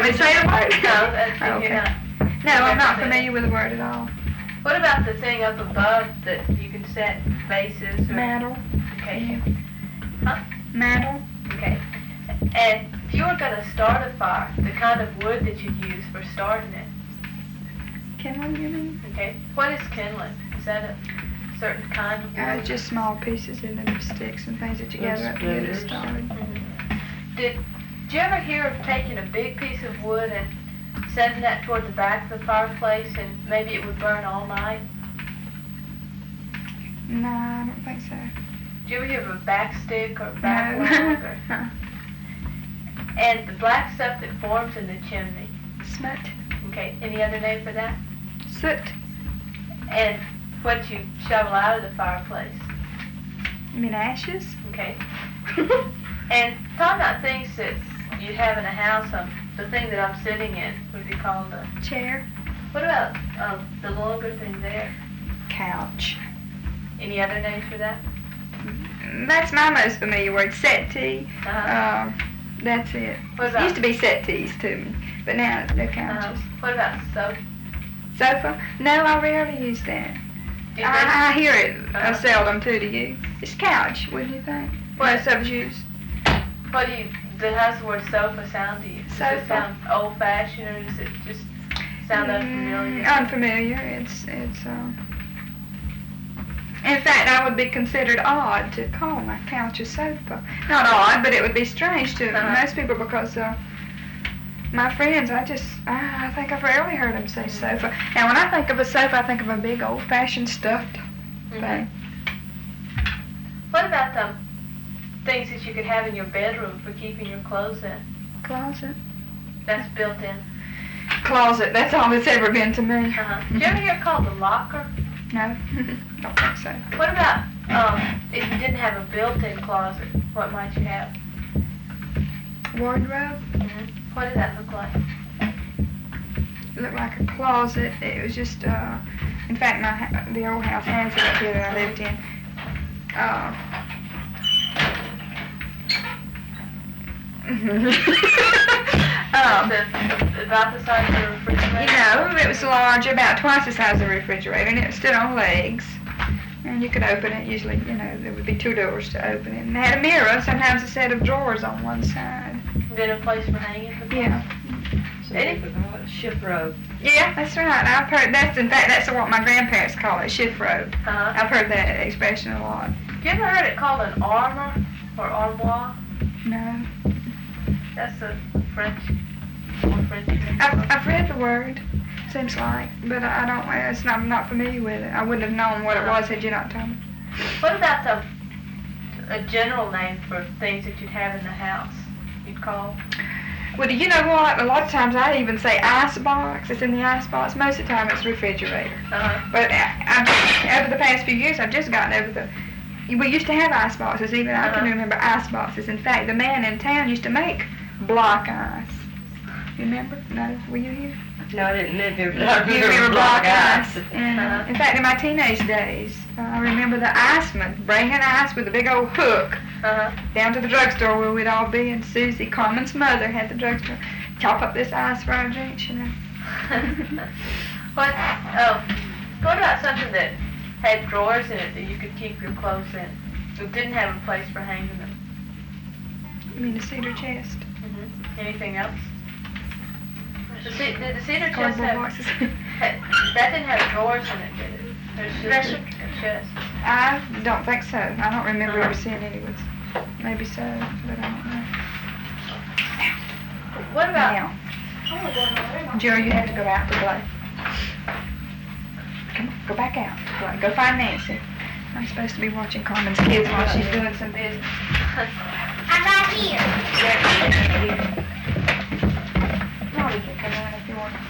me say the word? No, that's Okay. you're not. No, I'm not familiar with the word at all. What about the thing up above that you can set bases or? Mantle. Okay. Yeah. Huh? Mantle. Okay. And if you were going to start a fire, the kind of wood that you'd use for starting it, Kindling, you mean? okay? What is kindling? Is that a certain kind of wood? Just small pieces and then sticks and things that you gather up to get it started. Did you ever hear of taking a big piece of wood and setting that toward the back of the fireplace and maybe it would burn all night? No, I don't think so. Did you ever hear of a back stick or a back No. log? Or, and the black stuff that forms in the chimney, Smut. okay, any other name for that? Soot. And what you shovel out of the fireplace, You mean ashes? okay? And talking about things that you'd have in a house, the thing that I'm sitting in would be called a... Chair. What about the longer thing there? Couch. Any other names for that? That's my most familiar word, settee. Uh-huh. That's it. What It about- used to be settees to me, but now they're couches. What about soap? Sofa? No, I rarely use that. Do you I hear it Uh-huh. seldom too, do you? It's couch, wouldn't you think? What? Most of us use. What do you... How's the word sofa sound to you? Does Sofa. it sound old-fashioned or does it just sound unfamiliar? Unfamiliar. In fact, I would be considered odd to call my couch a sofa. Not odd, but it would be strange to most people because my friends, I think I've rarely heard them say sofa. Now, when I think of a sofa, I think of a big old-fashioned stuffed thing. What about the things that you could have in your bedroom for keeping your clothes in? Closet. That's built in. Closet. That's all that's ever been to me. Did you ever hear it called a locker? No, don't think so. What about if you didn't have a built-in closet? What might you have? Wardrobe. What did that look like? It looked like a closet. It was just, in fact, the old house has it up here that I lived in. About the size of the refrigerator? You know, it was large, about twice the size of the refrigerator, and it stood on legs. And you could open it, usually, you know, there would be two doors to open it. And it had a mirror, sometimes a set of drawers on one side. Been a place for hanging the clothes? Yeah. So they could call it ship robe. Yeah, that's right. I've heard, that's what my grandparents call it, shift robe. I've heard that expression a lot. Have you ever heard it called an armor or armoire? No. That's a French term. I've read the word, seems like, but I'm not familiar with it. I wouldn't have known what it was had you not told me. What about a general name for things that you'd have in the house? You'd call? Well, you know what? A lot of times I even say ice box. It's in the ice box. Most of the time it's refrigerator. But over the past few years, I've just gotten over we used to have ice boxes. Even I can remember ice boxes. In fact, the man in town used to make block ice. You remember? No? Were you here? No, I didn't live here. You remember block ice? In fact, in my teenage days, I remember the iceman bringing ice with a big old hook down to the drugstore where we'd all be, and Susie, Carmen's mother, had the drugstore. Chop up this ice for our drinks, you know. What about something that had drawers in it that you could keep your clothes in? It didn't have a place for hanging them. You mean a cedar chest? Anything else? Did the cedar chest Cardboard have... boxes. That didn't have drawers in it, did it? There's just a chest. I don't think so. I don't remember ever seeing any with. Maybe so, but I don't know. What about... Now, Joe, you have to go out to play. Come on, go back out. Go find Nancy. I'm supposed to be watching Carmen's kids while she's doing some business. I'm right here. No, we can come out if you want.